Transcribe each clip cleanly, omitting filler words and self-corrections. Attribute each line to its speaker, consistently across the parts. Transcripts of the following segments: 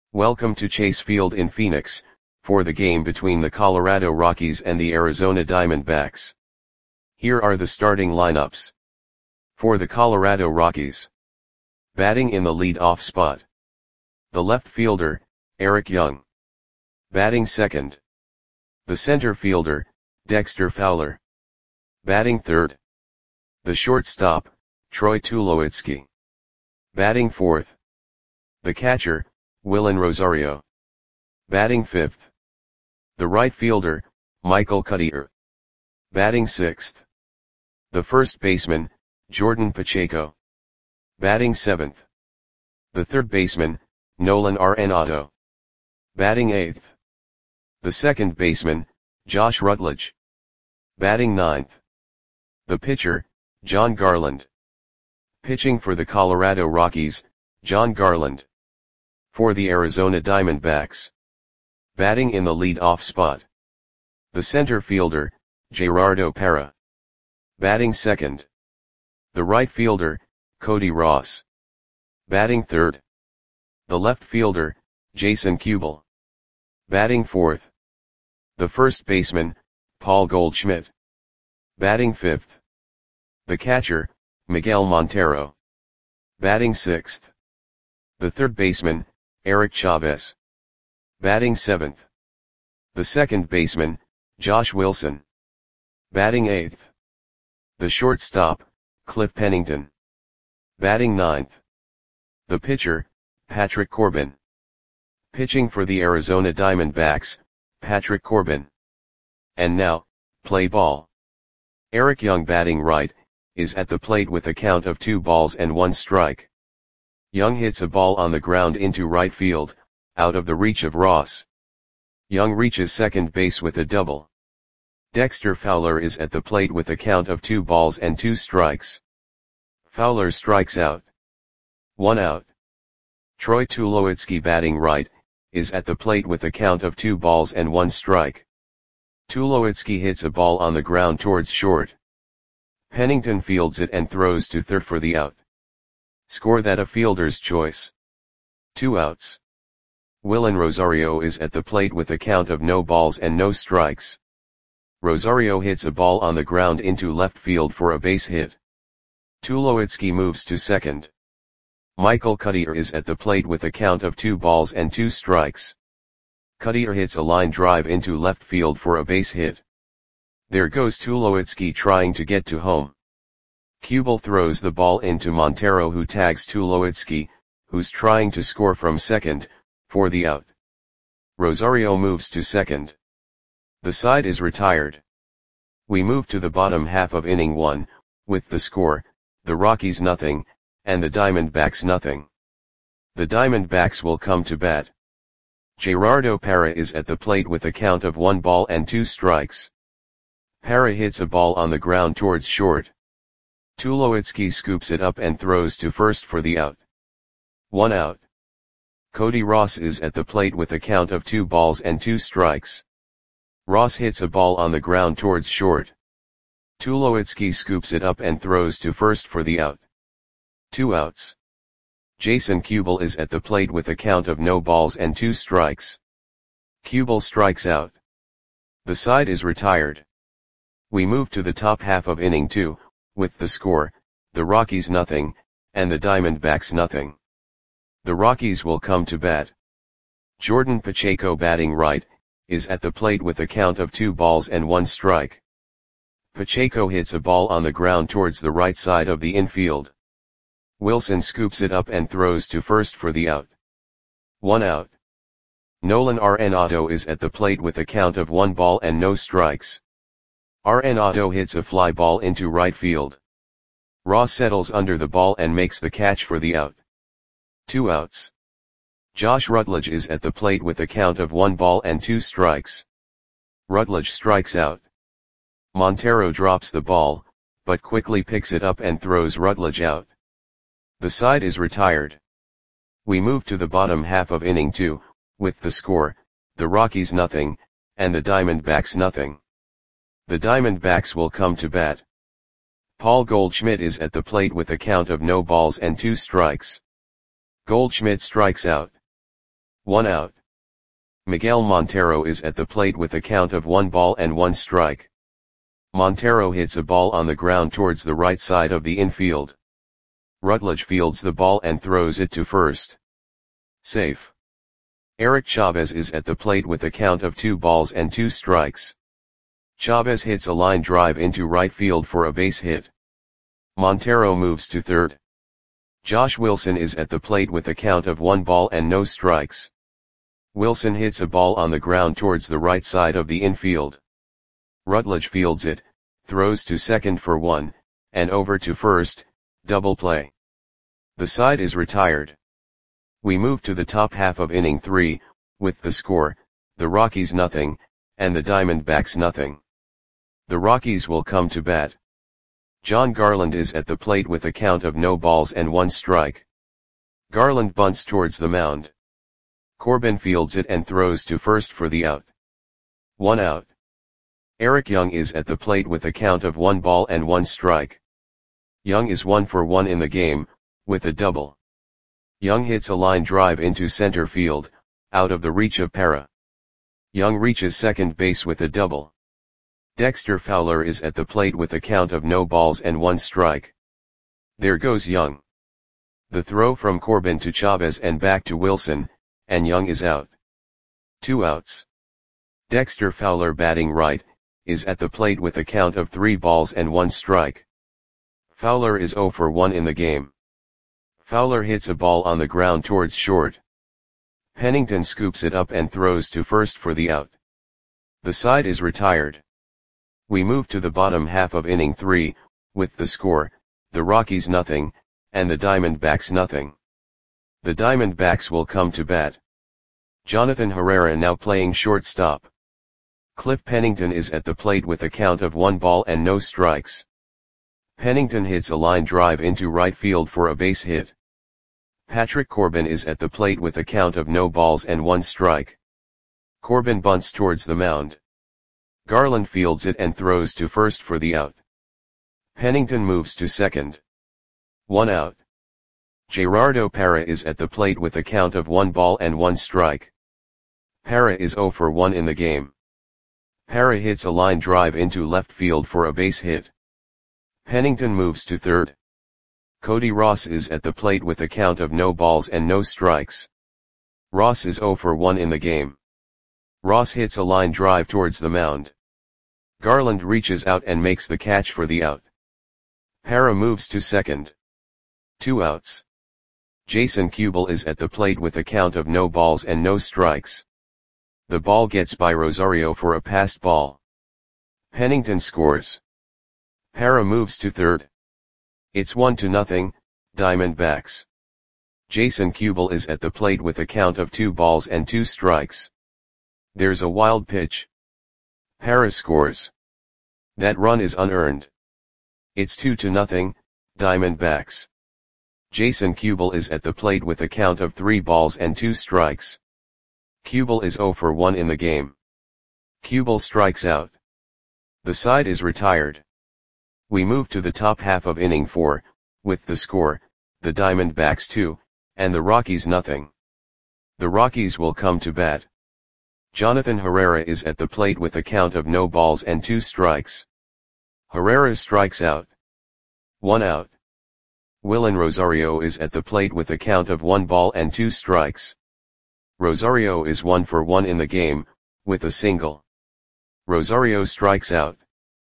Speaker 1: Welcome to Chase Field in Phoenix, for the game between the Colorado Rockies and the Arizona Diamondbacks. Here are the starting lineups. For the Colorado Rockies. Batting in the lead-off spot. The left fielder, Eric Young. Batting second. The center fielder, Dexter Fowler. Batting third. The shortstop, Troy Tulowitzki. Batting fourth. The catcher, Willen Rosario. Batting fifth. The right fielder, Michael Cuddyer. Batting sixth. The first baseman, Jordan Pacheco. Batting seventh. The third baseman, Nolan Arenado. Batting eighth. The second baseman, Josh Rutledge. Batting ninth. The pitcher, Jon Garland. Pitching for the Colorado Rockies, Jon Garland. For the Arizona Diamondbacks. Batting in the lead-off spot. The center fielder, Gerardo Parra. Batting second. The right fielder, Cody Ross. Batting third. The left fielder, Jason Kubel. Batting fourth. The first baseman, Paul Goldschmidt. Batting fifth. The catcher, Miguel Montero. Batting sixth. The third baseman, Eric Chavez. Batting seventh. The second baseman, Josh Wilson. Batting eighth. The shortstop, Cliff Pennington. Batting ninth. The pitcher, Patrick Corbin. Pitching for the Arizona Diamondbacks, Patrick Corbin. And now, play ball. Eric Young batting right, is at the plate with a count of 2 balls and 1 strike. Young hits a ball on the ground into right field, out of the reach of Ross. Young reaches second base with a double. Dexter Fowler is at the plate with a count of 2 balls and 2 strikes. Fowler strikes out. 1 out. Troy Tulowitzki batting right, is at the plate with a count of 2 balls and 1 strike. Tulowitzki hits a ball on the ground towards short. Pennington fields it and throws to third for the out. Score that a fielder's choice. 2 outs. Willen Rosario is at the plate with a count of no balls and no strikes. Rosario hits a ball on the ground into left field for a base hit. Tulowitzki moves to second. Michael Cuddyer is at the plate with a count of 2 balls and 2 strikes. Cuddyer hits a line drive into left field for a base hit. There goes Tulowitzki trying to get to home. Kubel throws the ball into Montero, who tags Tulowitzki, who's trying to score from second, for the out. Rosario moves to second. The side is retired. We move to the bottom half of inning 1, with the score, the Rockies nothing, and the Diamondbacks nothing. The Diamondbacks will come to bat. Gerardo Parra is at the plate with a count of 1 ball and 2 strikes. Parra hits a ball on the ground towards short. Tulowitzki scoops it up and throws to first for the out. 1 out. Cody Ross is at the plate with a count of 2 balls and 2 strikes. Ross hits a ball on the ground towards short. Tulowitzki scoops it up and throws to first for the out. 2 outs. Jason Kubel is at the plate with a count of no balls and 2 strikes. Kubel strikes out. The side is retired. We move to the top half of inning 2, with the score, the Rockies nothing, and the Diamondbacks nothing. The Rockies will come to bat. Jordan Pacheco batting right, is at the plate with a count of 2 balls and 1 strike. Pacheco hits a ball on the ground towards the right side of the infield. Wilson scoops it up and throws to first for the out. 1 out. Nolan Arenado is at the plate with a count of 1 ball and no strikes. Arenado hits a fly ball into right field. Ross settles under the ball and makes the catch for the out. 2 outs. Josh Rutledge is at the plate with a count of 1 ball and 2 strikes. Rutledge strikes out. Montero drops the ball, but quickly picks it up and throws Rutledge out. The side is retired. We move to the bottom half of inning 2, with the score, the Rockies nothing, and the Diamondbacks nothing. The Diamondbacks will come to bat. Paul Goldschmidt is at the plate with a count of no balls and 2 strikes. Goldschmidt strikes out. 1 out. Miguel Montero is at the plate with a count of 1 ball and 1 strike. Montero hits a ball on the ground towards the right side of the infield. Rutledge fields the ball and throws it to first. Safe. Eric Chavez is at the plate with a count of 2 balls and 2 strikes. Chavez hits a line drive into right field for a base hit. Montero moves to third. Josh Wilson is at the plate with a count of 1 ball and no strikes. Wilson hits a ball on the ground towards the right side of the infield. Rutledge fields it, throws to second for 1, and over to first, double play. The side is retired. We move to the top half of inning 3, with the score, the Rockies nothing, and the Diamondbacks nothing. The Rockies will come to bat. John Garland is at the plate with a count of no balls and 1 strike. Garland bunts towards the mound. Corbin fields it and throws to first for the out. 1 out. Eric Young is at the plate with a count of 1 ball and 1 strike. Young is 1 for 1 in the game, with a double. Young hits a line drive into center field, out of the reach of Parra. Young reaches second base with a double. Dexter Fowler is at the plate with a count of no balls and 1 strike. There goes Young. The throw from Corbin to Chavez and back to Wilson, and Young is out. 2 outs. Dexter Fowler, batting right, is at the plate with a count of 3 balls and 1 strike. Fowler is 0 for 1 in the game. Fowler hits a ball on the ground towards short. Pennington scoops it up and throws to first for the out. The side is retired. We move to the bottom half of inning 3, with the score, the Rockies nothing, and the Diamondbacks nothing. The Diamondbacks will come to bat. Jonathan Herrera now playing shortstop. Cliff Pennington is at the plate with a count of 1 ball and no strikes. Pennington hits a line drive into right field for a base hit. Patrick Corbin is at the plate with a count of no balls and 1 strike. Corbin bunts towards the mound. Garland fields it and throws to first for the out. Pennington moves to second. 1 out. Gerardo Parra is at the plate with a count of 1 ball and 1 strike. Parra is 0 for 1 in the game. Parra hits a line drive into left field for a base hit. Pennington moves to third. Cody Ross is at the plate with a count of no balls and no strikes. Ross is 0 for 1 in the game. Ross hits a line drive towards the mound. Garland reaches out and makes the catch for the out. Parra moves to second. 2 outs. Jason Kubel is at the plate with a count of no balls and no strikes. The ball gets by Rosario for a passed ball. Pennington scores. Parra moves to third. It's 1-0, Diamondbacks. Jason Kubel is at the plate with a count of 2 balls and 2 strikes. There's a wild pitch. Parra scores. That run is unearned. It's 2-0, Diamondbacks. Jason Kubel is at the plate with a count of 3 balls and 2 strikes. Kubel is 0 for 1 in the game. Kubel strikes out. The side is retired. We move to the top half of inning 4, with the score, the Diamondbacks 2, and the Rockies nothing. The Rockies will come to bat. Jonathan Herrera is at the plate with a count of no balls and 2 strikes. Herrera strikes out. 1 out. Willen Rosario is at the plate with a count of 1 ball and 2 strikes. Rosario is 1 for 1 in the game, with a single. Rosario strikes out.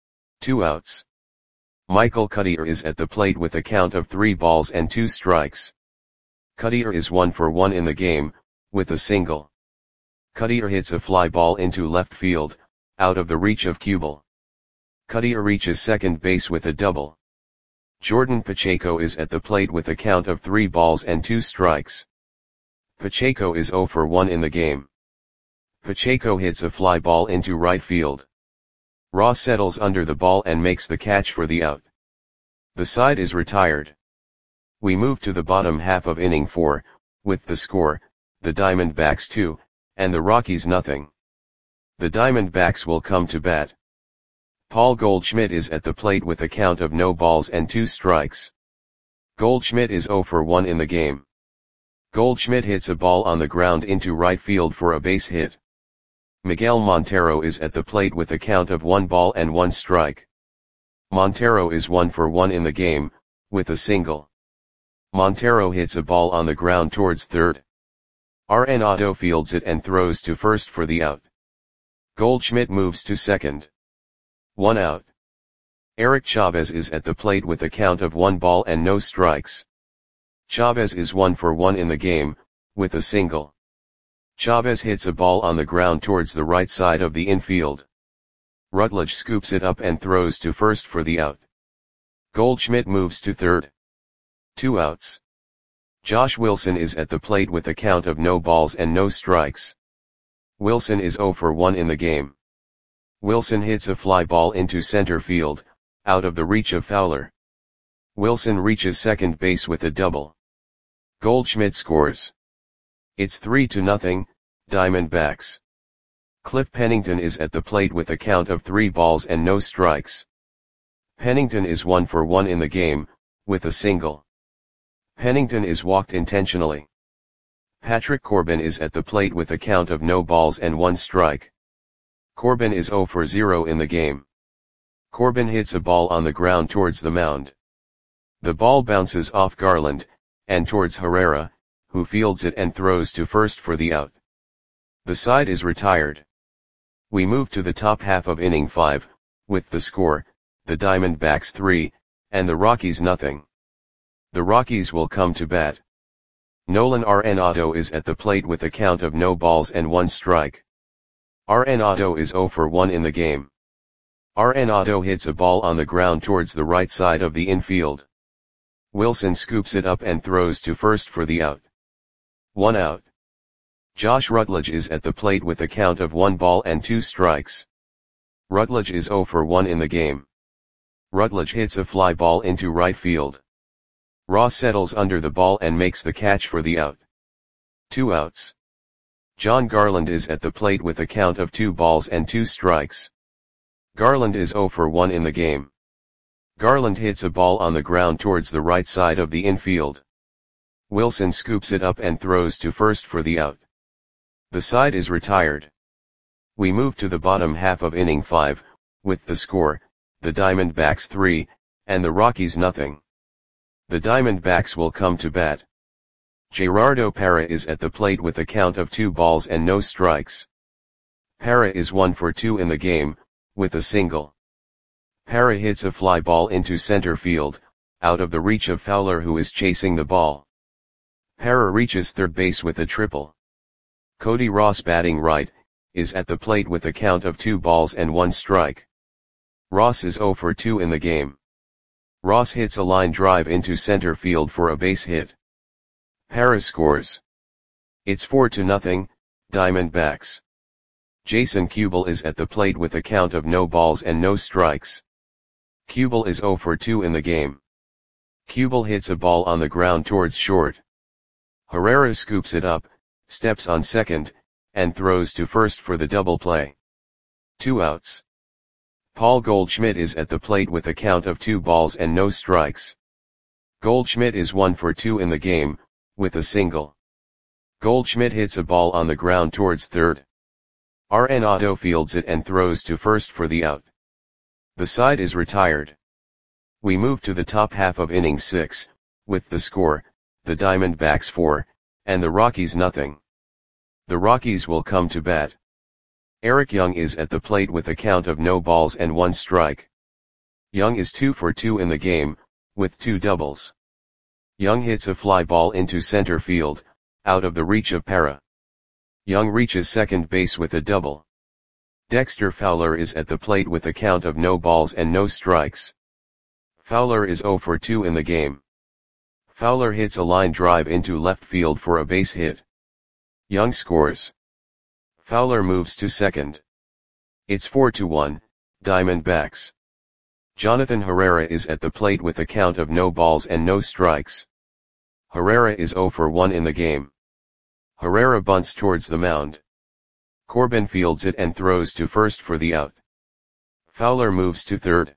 Speaker 1: 2 outs. Michael Cuddyer is at the plate with a count of 3 balls and 2 strikes. Cuddyer is 1 for 1 in the game, with a single. Cuddyer hits a fly ball into left field, out of the reach of Kubel. Cuddyer reaches second base with a double. Jordan Pacheco is at the plate with a count of 3 balls and 2 strikes. Pacheco is 0 for 1 in the game. Pacheco hits a fly ball into right field. Ross settles under the ball and makes the catch for the out. The side is retired. We move to the bottom half of inning 4, with the score, the Diamondbacks 2, and the Rockies nothing. The Diamondbacks will come to bat. Paul Goldschmidt is at the plate with a count of no balls and 2 strikes. Goldschmidt is 0 for 1 in the game. Goldschmidt hits a ball on the ground into right field for a base hit. Miguel Montero is at the plate with a count of 1 ball and 1 strike. Montero is 1 for 1 in the game, with a single. Montero hits a ball on the ground towards third. Arenado fields it and throws to first for the out. Goldschmidt moves to second. 1 out. Eric Chavez is at the plate with a count of 1 ball and no strikes. Chavez is 1 for 1 in the game, with a single. Chavez hits a ball on the ground towards the right side of the infield. Rutledge scoops it up and throws to first for the out. Goldschmidt moves to third. 2 outs. Josh Wilson is at the plate with a count of no balls and no strikes. Wilson is 0 for 1 in the game. Wilson hits a fly ball into center field, out of the reach of Fowler. Wilson reaches second base with a double. Goldschmidt scores. It's 3-0, Diamondbacks. Cliff Pennington is at the plate with a count of 3 balls and no strikes. Pennington is 1 for 1 in the game, with a single. Pennington is walked intentionally. Patrick Corbin is at the plate with a count of no balls and 1 strike. Corbin is 0 for 0 in the game. Corbin hits a ball on the ground towards the mound. The ball bounces off Garland, and towards Herrera, who fields it and throws to first for the out. The side is retired. We move to the top half of inning 5, with the score, the Diamondbacks 3, and the Rockies nothing. The Rockies will come to bat. Nolan Arenado is at the plate with a count of no balls and 1 strike. Arenado is 0 for 1 in the game. Arenado hits a ball on the ground towards the right side of the infield. Wilson scoops it up and throws to first for the out. 1 out. Josh Rutledge is at the plate with a count of 1 ball and 2 strikes. Rutledge is 0 for 1 in the game. Rutledge hits a fly ball into right field. Ross settles under the ball and makes the catch for the out. 2 outs. John Garland is at the plate with a count of 2 balls and 2 strikes. Garland is 0 for 1 in the game. Garland hits a ball on the ground towards the right side of the infield. Wilson scoops it up and throws to first for the out. The side is retired. We move to the bottom half of inning 5, with the score, the Diamondbacks 3, and the Rockies nothing. The Diamondbacks will come to bat. Gerardo Parra is at the plate with a count of 2 balls and no strikes. Parra is 1 for 2 in the game, with a single. Parra hits a fly ball into center field, out of the reach of Fowler who is chasing the ball. Parra reaches third base with a triple. Cody Ross, batting right, is at the plate with a count of 2 balls and 1 strike. Ross is 0 for 2 in the game. Ross hits a line drive into center field for a base hit. Parra scores. It's 4-0, Diamondbacks. Jason Kubel is at the plate with a count of no balls and no strikes. Kubel is 0 for 2 in the game. Kubel hits a ball on the ground towards short. Herrera scoops it up, steps on second, and throws to first for the double play. 2 outs. Paul Goldschmidt is at the plate with a count of 2 balls and no strikes. Goldschmidt is 1 for 2 in the game, with a single. Goldschmidt hits a ball on the ground towards third. Arenado fields it and throws to first for the out. The side is retired. We move to the top half of inning 6, with the score, the Diamondbacks 4, and the Rockies nothing. The Rockies will come to bat. Eric Young is at the plate with a count of no balls and 1 strike. Young is 2 for 2 in the game, with 2 doubles. Young hits a fly ball into center field, out of the reach of Parra. Young reaches second base with a double. Dexter Fowler is at the plate with a count of no balls and no strikes. Fowler is 0 for 2 in the game. Fowler hits a line drive into left field for a base hit. Young scores. Fowler moves to second. It's 4-1, Diamondbacks. Jonathan Herrera is at the plate with a count of no balls and no strikes. Herrera is 0 for 1 in the game. Herrera bunts towards the mound. Corbin fields it and throws to first for the out. Fowler moves to third.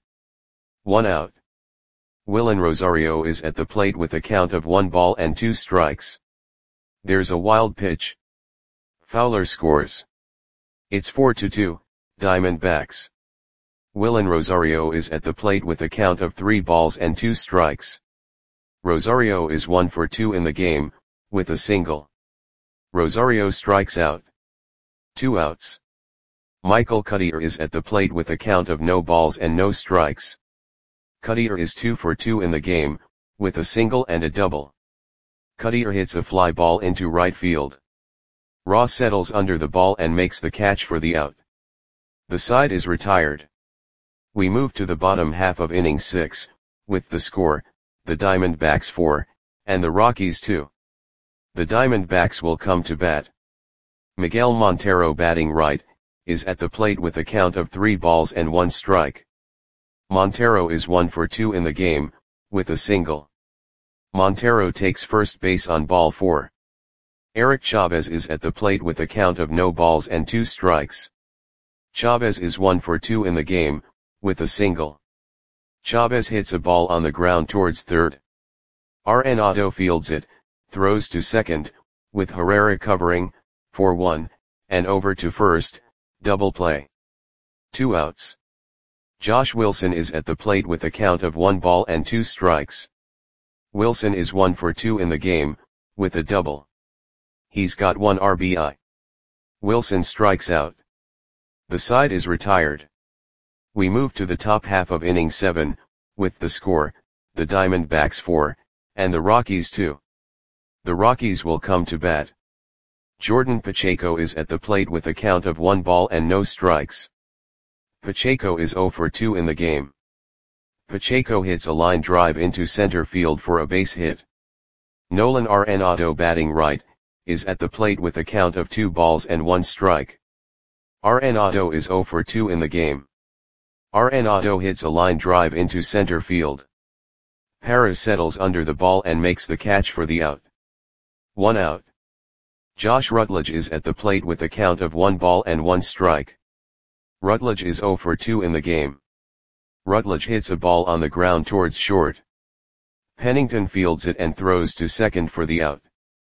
Speaker 1: 1 out. Willen Rosario is at the plate with a count of 1 ball and 2 strikes. There's a wild pitch. Fowler scores. It's 4-2, Diamondbacks. Willen Rosario is at the plate with a count of 3 balls and 2 strikes. Rosario is 1 for 2 in the game, with a single. Rosario strikes out. 2 outs. Michael Cuddyer is at the plate with a count of no balls and no strikes. Cuddyer is 2 for 2 in the game, with a single and a double. Cuddyer hits a fly ball into right field. Ross settles under the ball and makes the catch for the out. The side is retired. We move to the bottom half of inning 6, with the score, the Diamondbacks 4, and the Rockies 2. The Diamondbacks will come to bat. Miguel Montero, batting right, is at the plate with a count of 3 balls and 1 strike. Montero is 1 for 2 in the game, with a single. Montero takes first base on ball 4. Eric Chavez is at the plate with a count of no balls and 2 strikes. Chavez is 1 for 2 in the game, with a single. Chavez hits a ball on the ground towards third. Arenado fields it, throws to second, with Herrera covering, for 1, and over to first, double play. 2 outs. Josh Wilson is at the plate with a count of 1 ball and 2 strikes. Wilson is 1 for 2 in the game, with a double. He's got 1 RBI. Wilson strikes out. The side is retired. We move to the top half of inning 7, with the score, the Diamondbacks 4, and the Rockies 2. The Rockies will come to bat. Jordan Pacheco is at the plate with a count of 1 ball and no strikes. Pacheco is 0 for 2 in the game. Pacheco hits a line drive into center field for a base hit. Nolan Arenado, batting right, is at the plate with a count of 2 balls and 1 strike. Arenado is 0 for 2 in the game. Arenado hits a line drive into center field. Parra settles under the ball and makes the catch for the out. 1 out. Josh Rutledge is at the plate with a count of 1 ball and 1 strike. Rutledge is 0 for 2 in the game. Rutledge hits a ball on the ground towards short. Pennington fields it and throws to second for the out.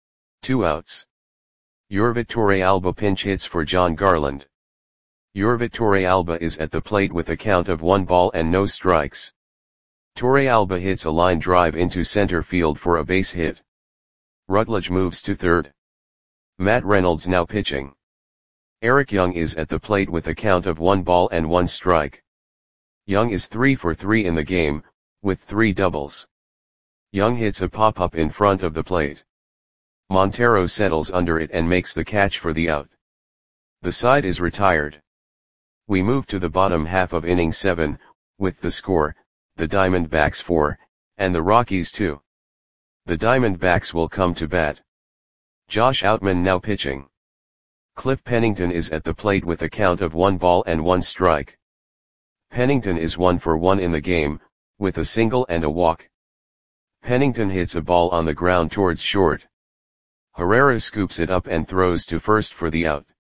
Speaker 1: 2 outs. Yorvit Torrealba pinch hits for John Garland. Yorvit Torrealba is at the plate with a count of 1 ball and no strikes. Torrealba hits a line drive into center field for a base hit. Rutledge moves to third. Matt Reynolds now pitching. Eric Young is at the plate with a count of 1 ball and 1 strike. Young is 3 for 3 in the game, with 3 doubles. Young hits a pop-up in front of the plate. Montero settles under it and makes the catch for the out. The side is retired. We move to the bottom half of inning 7, with the score, the Diamondbacks 4, and the Rockies 2. The Diamondbacks will come to bat. Josh Outman now pitching. Cliff Pennington is at the plate with a count of 1 ball and 1 strike. Pennington is 1 for 1 in the game, with a single and a walk. Pennington hits a ball on the ground towards short. Herrera scoops it up and throws to first for the out.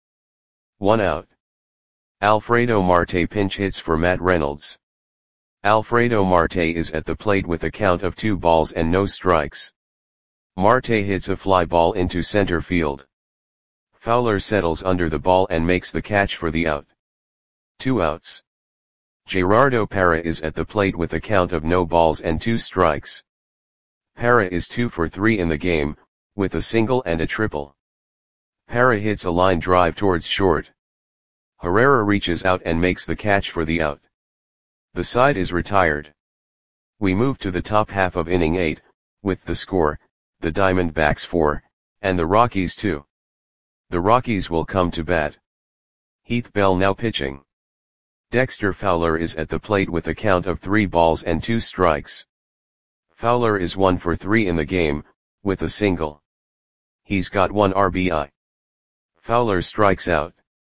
Speaker 1: 1 out. Alfredo Marte pinch hits for Matt Reynolds. Alfredo Marte is at the plate with a count of 2 balls and no strikes. Marte hits a fly ball into center field. Fowler settles under the ball and makes the catch for the out. 2 outs. Gerardo Parra is at the plate with a count of no balls and 2 strikes. Parra is 2 for 3 in the game, with a single and a triple. Parra hits a line drive towards short. Herrera reaches out and makes the catch for the out. The side is retired. We move to the top half of inning 8, with the score, the Diamondbacks 4, and the Rockies 2. The Rockies will come to bat. Heath Bell now pitching. Dexter Fowler is at the plate with a count of 3 balls and 2 strikes. Fowler is 1 for 3 in the game, with a single. He's got 1 RBI. Fowler strikes out.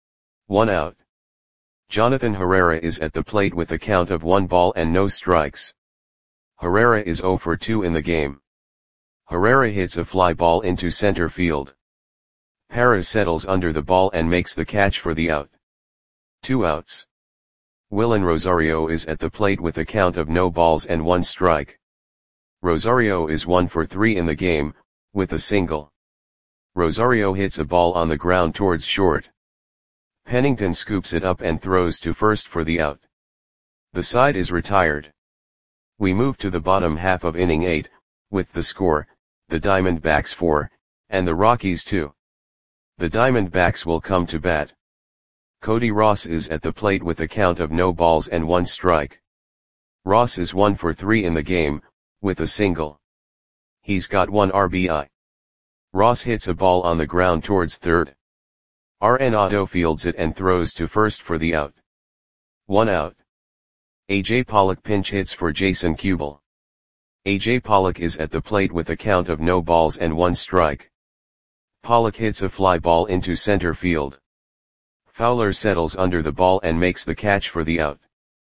Speaker 1: 1 out. Jonathan Herrera is at the plate with a count of 1 ball and no strikes. Herrera is 0 for 2 in the game. Herrera hits a fly ball into center field. Parra settles under the ball and makes the catch for the out. 2 outs. Willen Rosario is at the plate with a count of no balls and 1 strike. Rosario is 1 for 3 in the game, with a single. Rosario hits a ball on the ground towards short. Pennington scoops it up and throws to first for the out. The side is retired. We move to the bottom half of inning 8, with the score, the Diamondbacks 4, and the Rockies 2. The Diamondbacks will come to bat. Cody Ross is at the plate with a count of no balls and 1 strike. Ross is 1 for 3 in the game, with a single. He's got 1 RBI. Ross hits a ball on the ground towards third. Arenado fields it and throws to first for the out. 1 out. A.J. Pollock pinch hits for Jason Kubel. A.J. Pollock is at the plate with a count of no balls and 1 strike. Pollock hits a fly ball into center field. Fowler settles under the ball and makes the catch for the out.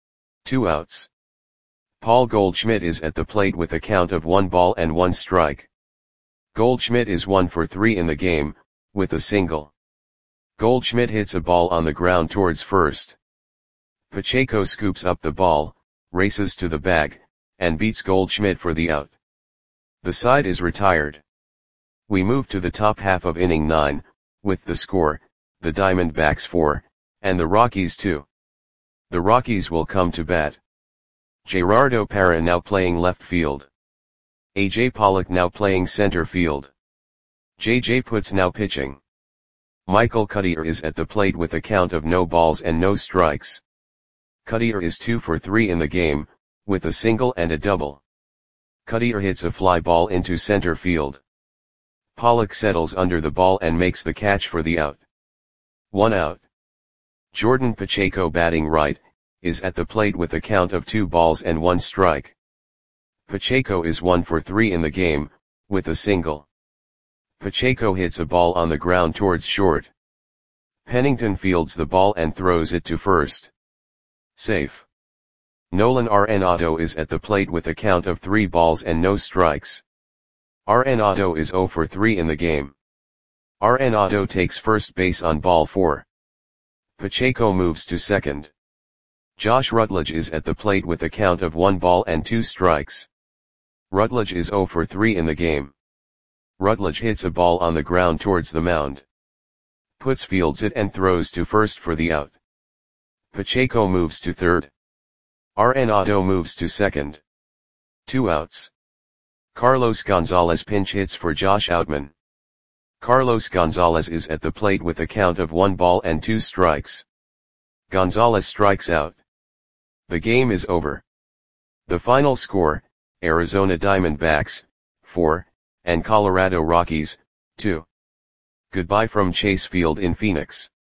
Speaker 1: 2 outs. Paul Goldschmidt is at the plate with a count of 1 ball and 1 strike. Goldschmidt is 1 for 3 in the game, with a single. Goldschmidt hits a ball on the ground towards first. Pacheco scoops up the ball, races to the bag, and beats Goldschmidt for the out. The side is retired. We move to the top half of inning 9, with the score, the Diamondbacks 4, and the Rockies 2. The Rockies will come to bat. Gerardo Parra now playing left field. A.J. Pollock now playing center field. J.J. Putz now pitching. Michael Cuddyer is at the plate with a count of no balls and no strikes. Cuddyer is 2 for 3 in the game, with a single and a double. Cuddyer hits a fly ball into center field. Pollock settles under the ball and makes the catch for the out. 1 out. Jordan Pacheco batting right, is at the plate with a count of 2 balls and 1 strike. Pacheco is 1 for 3 in the game, with a single. Pacheco hits a ball on the ground towards short. Pennington fields the ball and throws it to first. Safe. Nolan Arenado is at the plate with a count of 3 balls and no strikes. Arenado is 0 for 3 in the game. Arenado takes first base on ball 4. Pacheco moves to second. Josh Rutledge is at the plate with a count of 1 ball and 2 strikes. Rutledge is 0 for 3 in the game. Rutledge hits a ball on the ground towards the mound. Putz fields it and throws to first for the out. Pacheco moves to third. Arenado moves to second. 2 outs. Carlos Gonzalez pinch hits for Josh Outman. Carlos Gonzalez is at the plate with a count of 1 ball and 2 strikes. Gonzalez strikes out. The game is over. The final score, Arizona Diamondbacks, 4, and Colorado Rockies, 2. Goodbye from Chase Field in Phoenix.